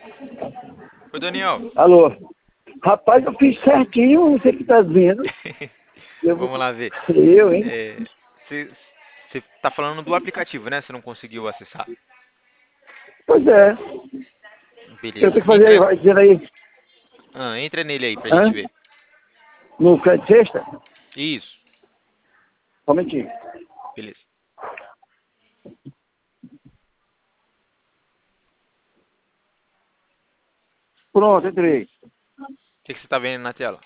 Oi, Daniel. Alô? Rapaz, eu fiz certinho, você que tá dizendo. Eu vou... Vamos lá ver. Eu, hein? Você tá falando do aplicativo, né? Você não conseguiu acessar. Pois é. Eu Beleza. tenho que fazer aí, vai dizer aí. Entra nele aí pra gente Hã? ver. No crédito sexta? Isso. Só um momentinho. Beleza. Pronto, entrei. O que você tá vendo na tela?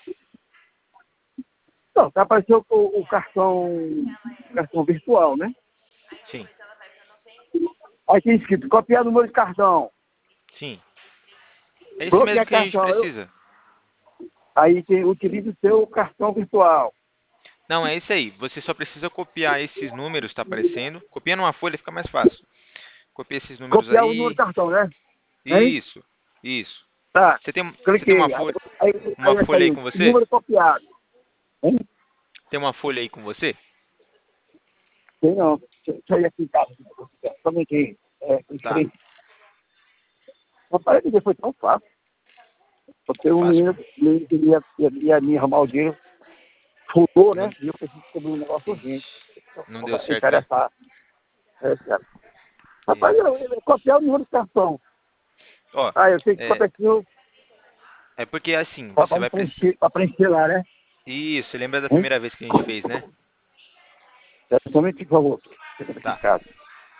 Não, tá aparecendo o cartão virtual, né? Sim. Aí tem escrito copiar número de cartão, Sim. É esse mesmo bloquear que a gente cartão. precisa. Aí tem, utiliza o seu cartão virtual. Não, é isso aí. Você só precisa copiar esses números, tá aparecendo. Copia numa folha, fica mais fácil. Copia esses números Copiar o número de aí. cartão, né? Hein? Isso. Isso. Tá, Você tem cliquei. Aí uma vai folha aí sair com você? número copiado. Hein? Tem uma folha aí com você? Tem não. Deixa eu ir aqui em casa. Somente Tá. rapaz, que foi tão fácil. Porque o Fácil menino, mesmo. ia me arrumar o dinheiro, furou, né? Não, E eu preciso descobrir um negócio urgente. não deu certo, né? Interessar. É, cara. É. Rapaz, eu copiar o número de cartão. Ó, Ah, eu tenho que é, copiar aqui é porque assim, você para vai precisar. preencher lá, né? Isso, lembra da Hein? primeira vez que a gente fez, né? Somente, por favor. Aqui em Tá. casa.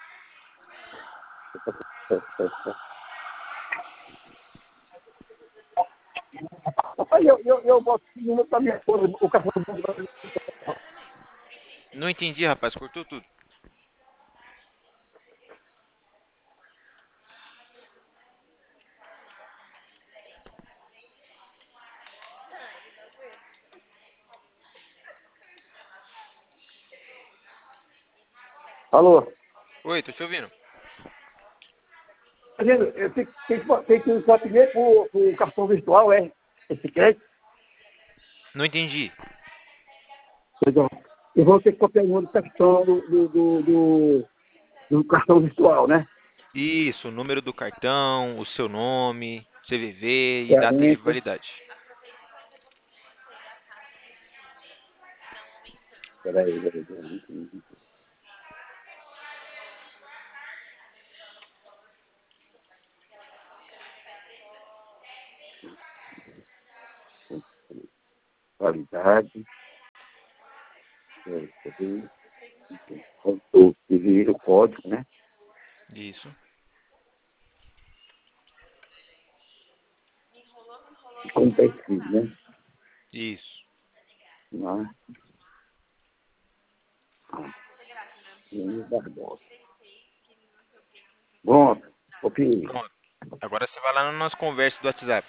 Rapaz, eu boto o número para minha esposa, o cartão do banco. Não entendi, rapaz, cortou tudo. Alô? Oi, tô te ouvindo. Tá vendo? Eu tenho que usar primeiro o cartão virtual, é? Esse crédito? Não entendi. Perdão. Eu vou ter que copiar o número do cartão do cartão virtual, né? Isso, o número do cartão, o seu nome, CVV e data de 40. validade. Peraí. Validade. O código, né? Isso. Como está escrito, né? Isso. Lá. Barbosa. Pronto. Copiei. Pronto. Agora você vai lá no nosso conversa do WhatsApp.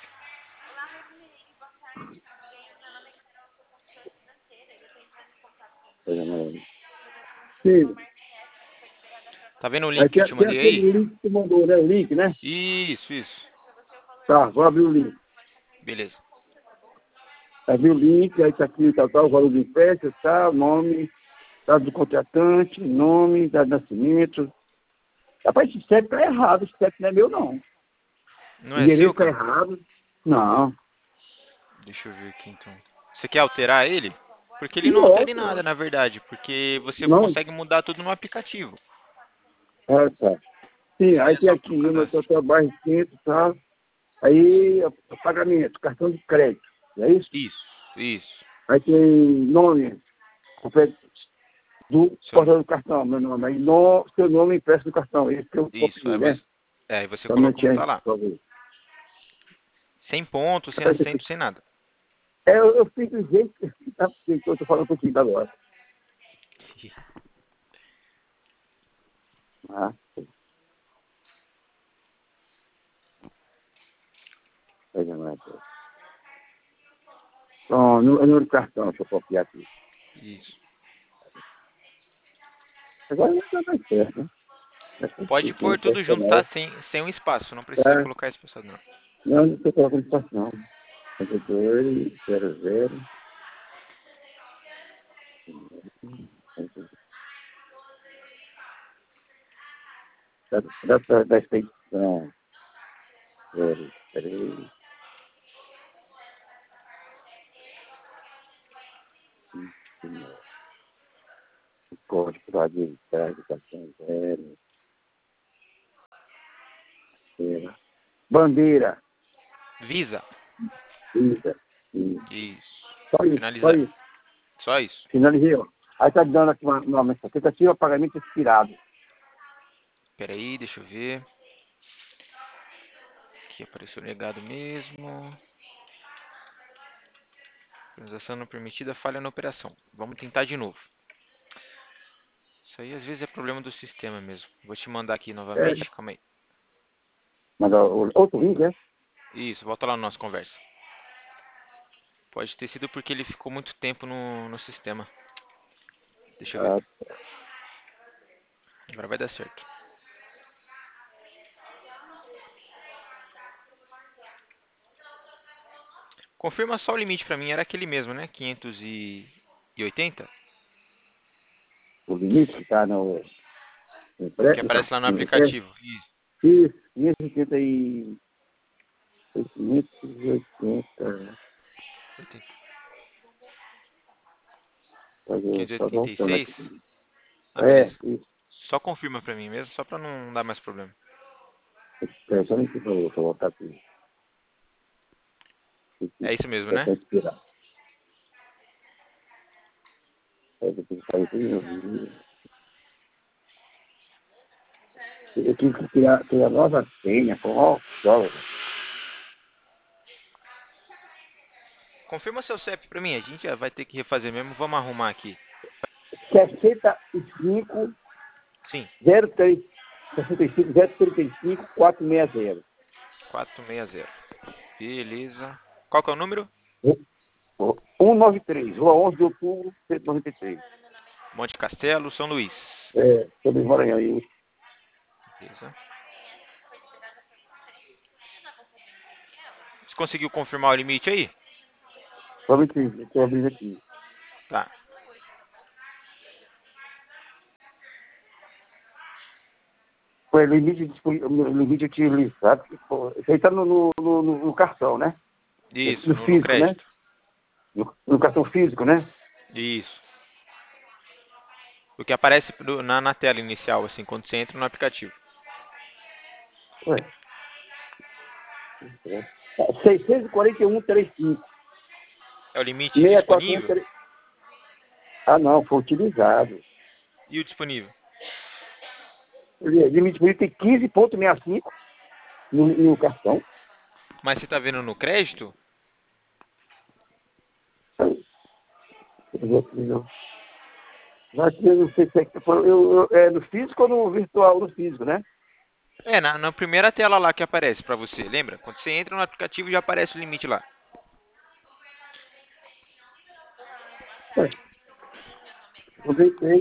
Sim. Tá vendo o Aí link que eu te tem mandei aí? aquele link que tu mandou, né? O link, né? Isso, isso. Tá, vou abrir o link. Beleza. Abri o link, aí tá aqui, tal, valor do empréstimo, tal, nome, dado do contratante, nome, dado de nascimento. Rapaz, esse CEP tá errado, esse CEP não é meu, não. Não O é seu, endereço tá cara? errado. Não. Deixa eu ver aqui então. Você quer alterar ele? Porque ele não altera em Nossa. nada, na verdade. Porque você Não. consegue mudar tudo no aplicativo. Ah, tá. Sim, Aí aí é tem só aqui, pro meu cadastro. trabalho, centro, tal. Aí, o pagamento, cartão de crédito. É isso? Isso, isso. Aí tem nome completo do Seu, portador do cartão, meu nome. Aí, seu nome impresso no cartão. Esse que eu isso. copiei, né? Aí você coloca como Somente, tá lá. por favor. Sem ponto, sem Rapaz, acento, sem nada. eu fiz do jeito que eu estou falando contigo agora. Ah, pega mais. Pronto, número de cartão, deixa eu copiar aqui. Isso. Agora não está mais certo, né? Pode Não pôr tudo presta junto, tá? não. Sem um espaço. Não precisa Tá? colocar espaçado, não. Não estou colocando estação. 52, 00. Data da expedição. 03, o código da habilitação 0, bandeira, Visa. Visa, Isso. só isso, só Finalizar. isso. Só isso. Finalizei, ó. Aí tá dando aqui uma mensagem. Tentativa de pagamento expirado. Espera aí, deixa eu ver. Aqui apareceu negado mesmo. Transação não permitida, falha na operação. Vamos tentar de novo. Isso aí às vezes é problema do sistema mesmo. Vou te mandar aqui É, novamente. Calma aí. mas o outro link, né? Isso, volta lá na nossa conversa. Pode ter sido porque ele ficou muito tempo no sistema. Deixa eu ver. Ah, Agora vai dar certo. Confirma só o limite pra mim. Era aquele mesmo, né? 580? o limite que tá no Que aparece lá no empréstimo. aplicativo. Isso. Isso, 580 e... 580... Tá voltando 586? aqui. Ah, beleza. Isso. Só confirma pra mim mesmo, só pra não dar mais problema. Só nem que vou voltar aqui. É isso mesmo, Vai né? estar inspirado. Aí eu tenho que fazer tudo de novo. Eu tive que criar nova senha com dólares. Confirma seu CEP pra mim. A gente já vai ter que refazer mesmo. Vamos arrumar aqui. 65 Sim, 03 65 035 460. 460. Beleza. Qual que é o número? 193, Rua 11 de Outubro, 193. Monte Castelo, São Luís. Sobre Maranhão. Aí, Beleza. Você conseguiu confirmar o limite aí? somente estou abrindo aqui. Tá. Foi limite utilizado. Isso aí está no cartão, né? Isso, No no físico, né? crédito. No cartão físico, né? Isso. O que aparece na tela inicial, assim, quando você entra no aplicativo. Ué. 641,35. É o limite 641, disponível? ah, não, foi utilizado. E o disponível? O limite bonito tem 15,65 no cartão. Mas você tá vendo no crédito? Aqui eu não sei se é no físico ou no virtual, no físico, né? É, na primeira tela lá que aparece pra você, lembra? Quando você entra no aplicativo já aparece o limite lá. É, eu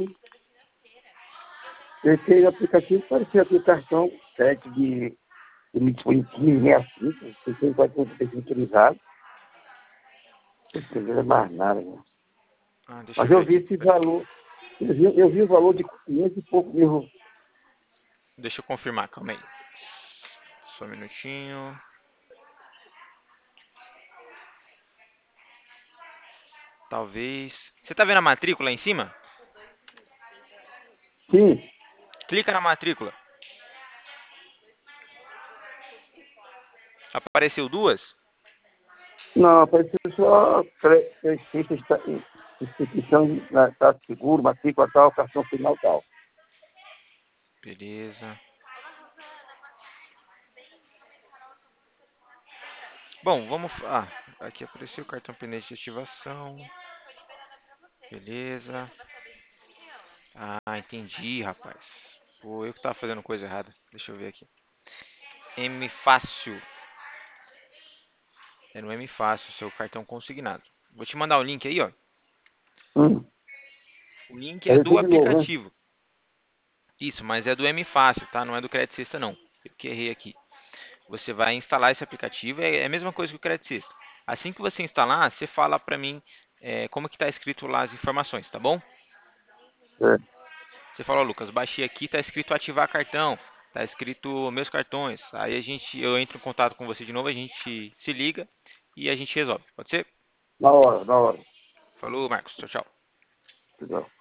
deitei no aplicativo, parecia que o cartão crédito de limite foi em 15,65, você tem quase ter sido utilizado. Não entendeu mais nada, né? Ah, deixa eu Mas ver eu vi aqui. esse valor, eu vi o valor de 500 e pouco mil. Deixa eu confirmar, calma aí. Só um minutinho. Talvez. Você tá vendo a matrícula aí em cima? Sim, Clica na matrícula. Apareceu duas? não, apareceu só instituição, tá seguro, matrícula tal, cartão final tal. Beleza. Bom, vamos. Ah, aqui apareceu o cartão pendente de ativação. Beleza. Ah, entendi, rapaz. Pô, eu que tava fazendo coisa errada. Deixa eu ver aqui. M Fácil. É no M Fácil, seu cartão consignado. Vou te mandar o link aí, ó. Hum, O link é fazer do tudo de novo, né? aplicativo. Isso, mas é do M Fácil, tá? Não é do Credit Sexta, não. Eu que errei aqui. Você vai instalar esse aplicativo, é a mesma coisa que o Credit Sexta. Assim que você instalar, você fala pra mim como que tá escrito lá as informações, tá bom? É, Você fala, ó, Lucas, baixei aqui, tá escrito ativar cartão. Tá escrito meus cartões. Aí eu entro em contato com você de novo, a gente se liga e a gente resolve. Pode ser? Na hora, na hora. Falou, Marcos. Tchau, tchau. Legal.